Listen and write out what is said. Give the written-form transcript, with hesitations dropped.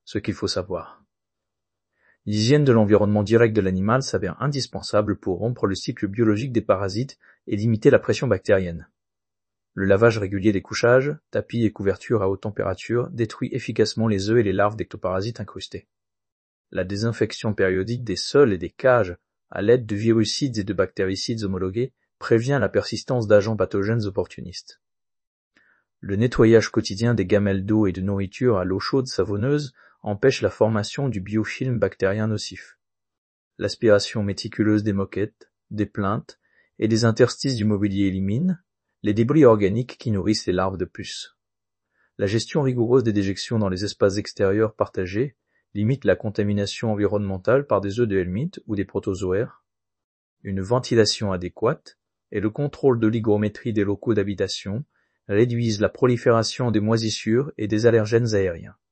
ce qu'il faut savoir. L'hygiène de l'environnement direct de l'animal s'avère indispensable pour rompre le cycle biologique des parasites et limiter la pression bactérienne. Le lavage régulier des couchages, tapis et couvertures à haute température détruit efficacement les œufs et les larves d'ectoparasites incrustés. La désinfection périodique des sols et des cages à l'aide de virucides et de bactéricides homologués prévient la persistance d'agents pathogènes opportunistes. Le nettoyage quotidien des gamelles d'eau et de nourriture à l'eau chaude savonneuse empêche la formation du biofilm bactérien nocif. L'aspiration méticuleuse des moquettes, des plinthes et des interstices du mobilier élimine les débris organiques qui nourrissent les larves de puces. La gestion rigoureuse des déjections dans les espaces extérieurs partagés limite la contamination environnementale par des œufs de helminth ou des protozoaires. Une ventilation adéquate et le contrôle de l'hygrométrie des locaux d'habitation réduisent la prolifération des moisissures et des allergènes aériens.